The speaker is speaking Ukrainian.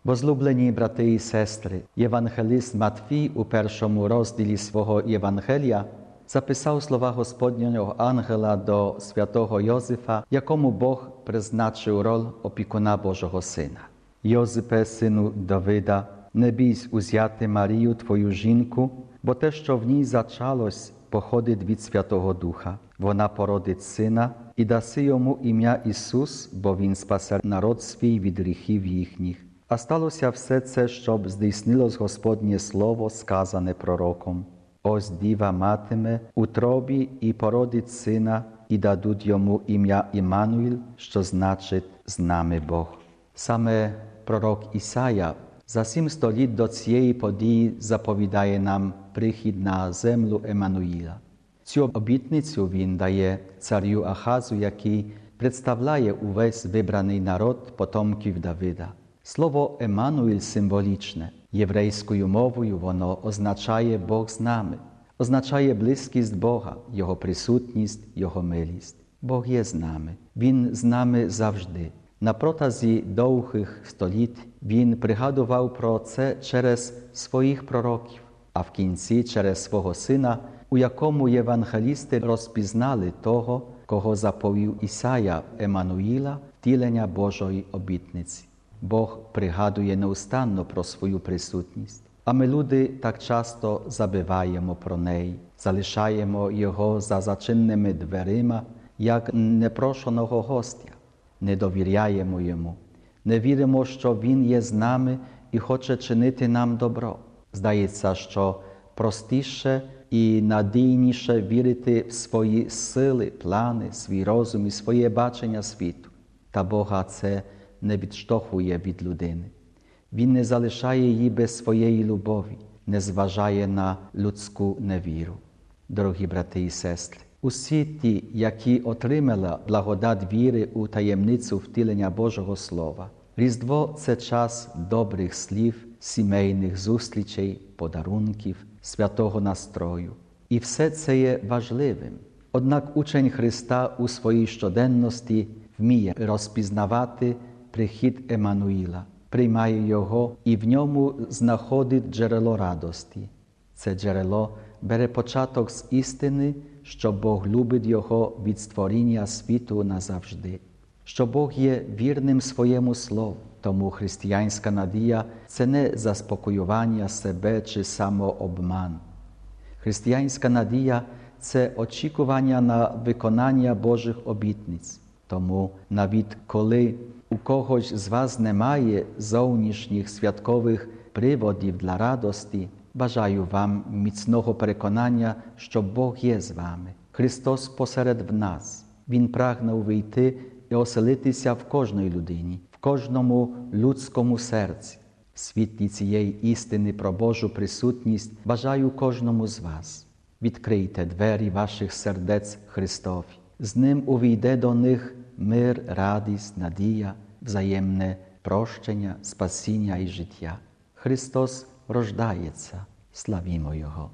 Возлюблені брати і сестри, євангелист Матвій у першому розділі свого Євангелія записав слова Господнього ангела до святого Йозефа, якому Бог призначив роль опікуна Божого Сина. Йозипе, сину Давида, не бійсь узяти Марію, твою жінку, бо те, що в ній зачалось, походить від Святого Духа. Вона породить сина і даси йому ім'я Ісус, бо Він спасе народ свій від гріхів їхніх. А сталося все це, щоб здійснилось Господнє слово, сказане пророком. Ось діва матиме утробі і породить сина, і дадуть йому ім'я Іммануїл, що значить «з нами Бог». Саме пророк Ісая за 7 століть до цієї події заповідає нам прихід на землю Еммануїла. Цю обітницю він дає царю Ахазу, який представляє увесь вибраний народ потомків Давида. Слово «Еммануїл» символічне. Єврейською мовою воно означає «Бог з нами», означає близькість Бога, Його присутність, Його милість. Бог є з нами. Він з нами завжди. На протязі довгих століть Він пригадував про це через своїх пророків, а в кінці через свого Сина, у якому євангелісти розпізнали того, кого заповів Ісая Еммануїла, втілення Божої обітниці. Бог пригадує неустанно про свою присутність, а ми, люди, так часто забуваємо про неї, залишаємо Його за зачиненими дверима, як непрошеного гостя, не довіряємо Йому, не віримо, що Він є з нами і хоче чинити нам добро. Здається, що простіше і надійніше вірити в свої сили, плани, свій розум і своє бачення світу. Та Бога це не відштовхує від людини. Він не залишає її без своєї любові, не зважає на людську невіру. Дорогі брати і сестри, усі ті, які отримали благодать віри у таємницю втілення Божого Слова. Різдво – це час добрих слів, сімейних зустрічей, подарунків, святого настрою. І все це є важливим. Однак учень Христа у своїй щоденності вміє розпізнавати прихід Еммануїла, приймає його і в ньому знаходить джерело радості. Це джерело бере початок з істини, що Бог любить його від створіння світу назавжди, що Бог є вірним своєму слову. Тому християнська надія – це не заспокоювання себе чи самообман. Християнська надія – це очікування на виконання Божих обітниць. Тому навіть коли у когось з вас немає зовнішніх святкових приводів для радості, бажаю вам міцного переконання, що Бог є з вами. Христос посеред нас. Він прагне увійти і оселитися в кожній людині, в кожному людському серці. В світлі цієї істини про Божу присутність бажаю кожному з вас. Відкрийте двері ваших сердець Христові. З Ним увійде до них мир, радість, надія, взаємне прощення, спасіння і життя. Христос рождається. Славімо Його!